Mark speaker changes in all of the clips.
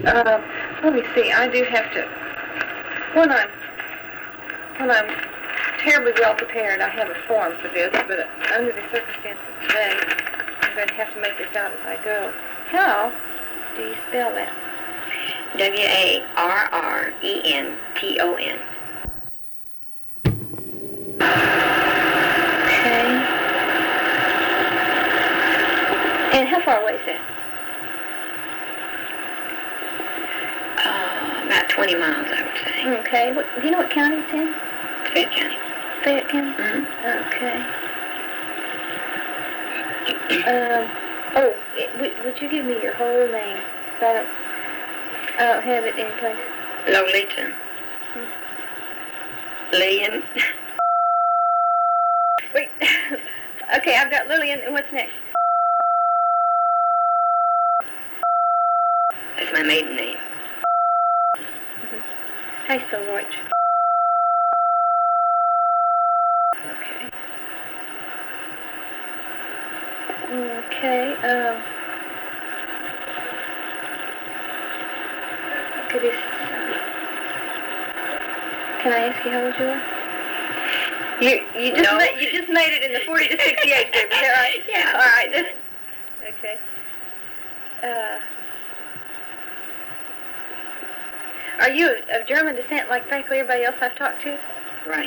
Speaker 1: Let me see. I do have to. When I'm terribly well prepared, I have a form for this, but under the circumstances today, I'm going to have to make this out as I go. How do you spell that?
Speaker 2: Warrenton.
Speaker 1: Okay. And how far away is that?
Speaker 2: About 20 miles, I would say.
Speaker 1: Okay. Do you know what county it's in?
Speaker 2: Fayette County.
Speaker 1: Fayette County?
Speaker 2: Mm-hmm.
Speaker 1: Okay. Would you give me your whole name? I don't have it any place.
Speaker 2: Lolita. Lillian.
Speaker 1: Wait. Okay, I've got Lillian, and what's next?
Speaker 2: That's my maiden name.
Speaker 1: How do you spell Roach? Okay. Okay, can I ask you how old you are? You just made it in the 40 to 68 group, is that right?
Speaker 2: Yeah.
Speaker 1: All right. Okay. Are you of German descent like practically everybody else I've talked to?
Speaker 2: Right.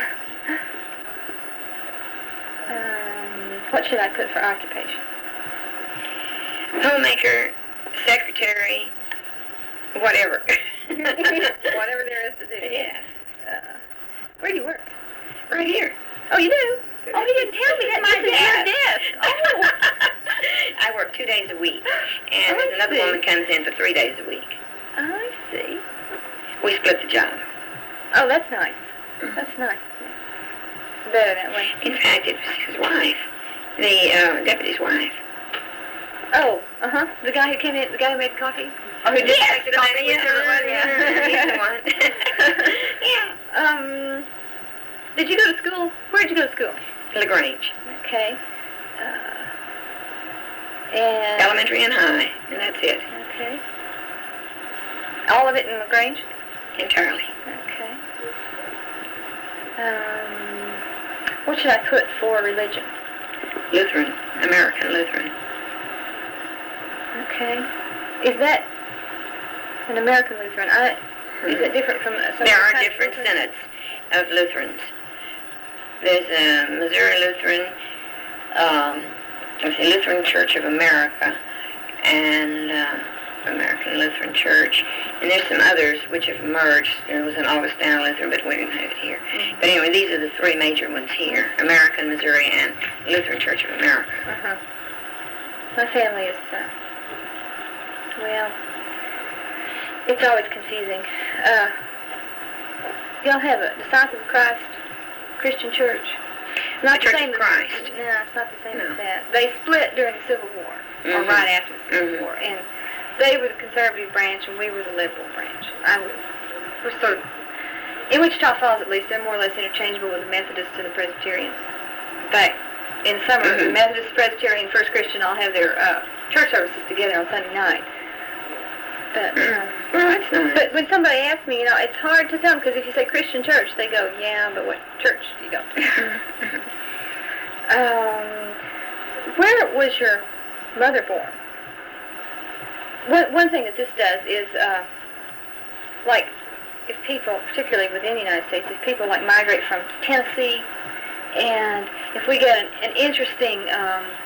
Speaker 1: What should I put for occupation?
Speaker 2: Homemaker, secretary, whatever.
Speaker 1: Whatever there is to do.
Speaker 2: Yes.
Speaker 1: Where do you work?
Speaker 2: Right here.
Speaker 1: Oh, you do? Oh, you didn't tell me that.
Speaker 2: My
Speaker 1: This is your desk. Oh.
Speaker 2: I work 2 days a week, and there's another woman comes in for 3 days a week.
Speaker 1: I see.
Speaker 2: We split the job.
Speaker 1: Oh, that's nice. That's nice. It's better that way.
Speaker 2: In fact, it was his wife, the deputy's wife.
Speaker 1: Oh, the guy who came in, the guy who made coffee?
Speaker 2: Oh, who just
Speaker 1: yes,
Speaker 2: the coffee?
Speaker 1: Yeah.
Speaker 2: He's the one.
Speaker 1: Yeah. Did you go to school? Where did you go to school?
Speaker 2: LaGrange.
Speaker 1: Okay. And
Speaker 2: Elementary and high, and that's it.
Speaker 1: Okay. All of it in LaGrange?
Speaker 2: Entirely.
Speaker 1: Okay. What should I put for religion?
Speaker 2: Lutheran. American Lutheran.
Speaker 1: Okay. Is that an American Lutheran? Is it different from some
Speaker 2: There are
Speaker 1: kind
Speaker 2: different
Speaker 1: of Lutheran?
Speaker 2: synods of Lutherans. There's a Missouri Lutheran, Lutheran Church of America, and American Lutheran Church, and there's some others which have merged. There was an Augustana Lutheran, but we didn't have it here.
Speaker 1: Mm-hmm.
Speaker 2: But anyway, these are the three major ones here: American, Missouri, and Lutheran Church of America.
Speaker 1: My family is, well, it's always confusing. Y'all have a Disciples of Christ Christian Church? Not
Speaker 2: the Church of Christ.
Speaker 1: No, it's not the same as that. They split during the Civil War, or right after the Civil War, and they were the conservative branch, and we were the liberal branch. We're sort of, in Wichita Falls at least, they're more or less interchangeable with the Methodists and the Presbyterians. In fact, in summer, the Methodist, Presbyterian, First Christian all have their church services together on Sunday night. But,
Speaker 2: well, that's nice.
Speaker 1: But when somebody asks me, it's hard to tell them, because if you say Christian church, they go, yeah, but what church do you go to? Where was your mother born? One thing that this does is, like, if people, particularly within the United States, if people, like, migrate from Tennessee, and if we get an interesting